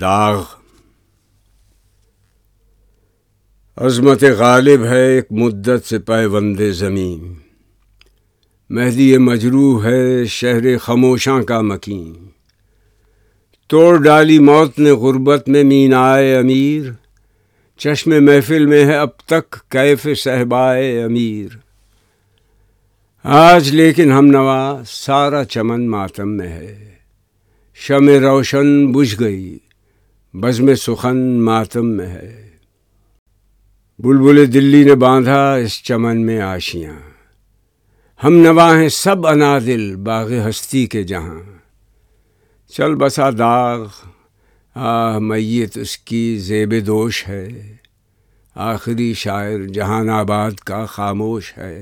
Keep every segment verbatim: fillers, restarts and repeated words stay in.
داغ عظمت غالب ہے ایک مدت سے پیوند زمین، مہدی مجروح ہے شہر خموشاں کا مکین، توڑ ڈالی موت نے غربت میں مینائے امیر، چشم محفل میں ہے اب تک کیف صہبائے امیر۔ آج لیکن ہم نوا سارا چمن ماتم میں ہے، شمع روشن بجھ گئی بزم سخن ماتم میں ہے۔ بلبل دلی نے باندھا اس چمن میں آشیاں، ہم نوا ہیں سب انادل باغ ہستی کے جہاں۔ چل بسا داغ آہ میت اس کی زیب دوش ہے، آخری شاعر جہان آباد کا خاموش ہے۔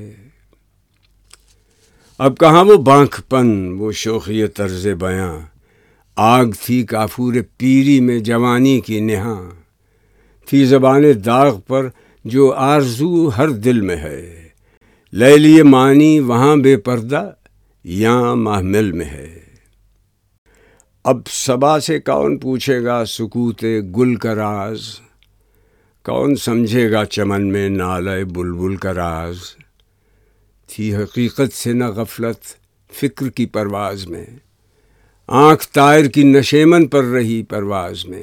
اب کہاں وہ بانک پن وہ شوخی طرز بیاں، آگ تھی کافور پیری میں جوانی کی نہاں، تھی زبان داغ پر جو آرزو ہر دل میں ہے، لیلی معنی وہاں بے پردہ یہاں محمل میں ہے۔ اب صبا سے کون پوچھے گا سکوت گل کا راز، کون سمجھے گا چمن میں نالہ بلبل کا راز۔ تھی حقیقت سے نہ غفلت فکر کی پرواز میں، آنکھ طائر کی نشیمن پر رہی پرواز میں۔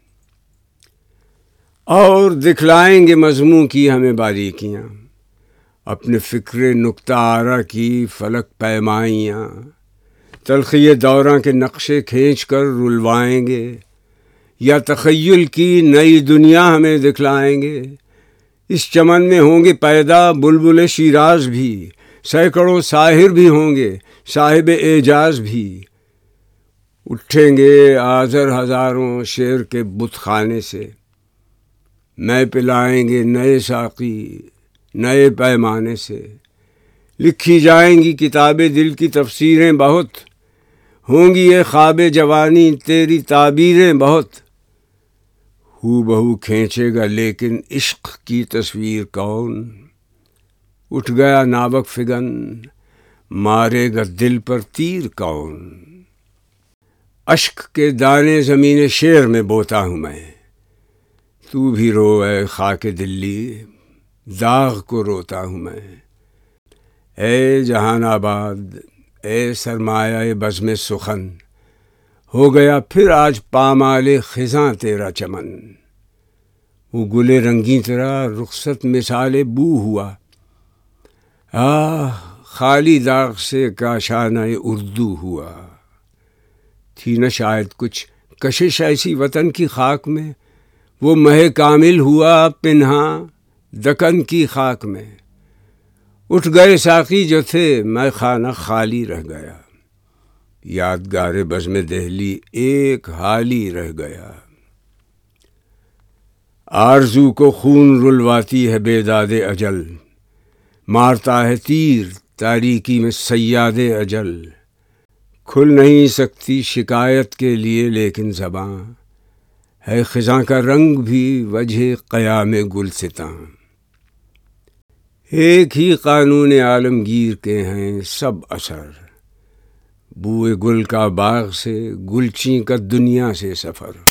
اور دکھلائیں گے مضموں کی ہمیں باریکیاں، اپنے فکر نکتہ آرا کی فلک پیمائیاں، تلخی دوراں کے نقشے کھینچ کر رلوائیں گے، یا تخیل کی نئی دنیا ہمیں دکھلائیں گے۔ اس چمن میں ہوں گے پیدا بلبل شیراز بھی، سینکڑوں ساحر بھی ہوں گے صاحب اعجاز بھی، اٹھیں گے آزر ہزاروں شعر کے بت خانے سے، میں پلائیں گے نئے ساقی نئے پیمانے سے۔ لکھی جائیں گی کتاب دل کی تفسیریں بہت، ہوں گی یہ خواب جوانی تیری تعبیریں بہت۔ ہو بہو کھینچے گا لیکن عشق کی تصویر کون، اٹھ گیا ناوک فگن مارے گا دل پر تیر کون۔ اشک کے دانے زمین شعر میں بوتا ہوں میں، تو بھی رو اے خاک دلی داغ کو روتا ہوں میں۔ اے جہان آباد اے سرمایہ بزم سخن، ہو گیا پھر آج پامال خزاں تیرا چمن۔ وہ گل رنگیں تیرا رخصت مثال بو ہوا، آہ خالی داغ سے کاشانہ اردو ہوا۔ تھی نہ شاید کچھ کشش ایسی وطن کی خاک میں، وہ مہ کامل ہوا پنہاں دکن کی خاک میں۔ اٹھ گئے ساقی جو تھے میں خانہ خالی رہ گیا، یادگار بزم دہلی ایک حالی رہ گیا۔ آرزو کو خون رلواتی ہے بیداد اجل، مارتا ہے تیر تاریکی میں صیاد اجل۔ کھل نہیں سکتی شکایت کے لیے لیکن زباں، ہے خزاں کا رنگ بھی وجہ قیام گلستاں۔ ایک ہی قانون عالمگیر کے ہیں سب اثر، بوئے گل کا باغ سے گلچین کا دنیا سے سفر۔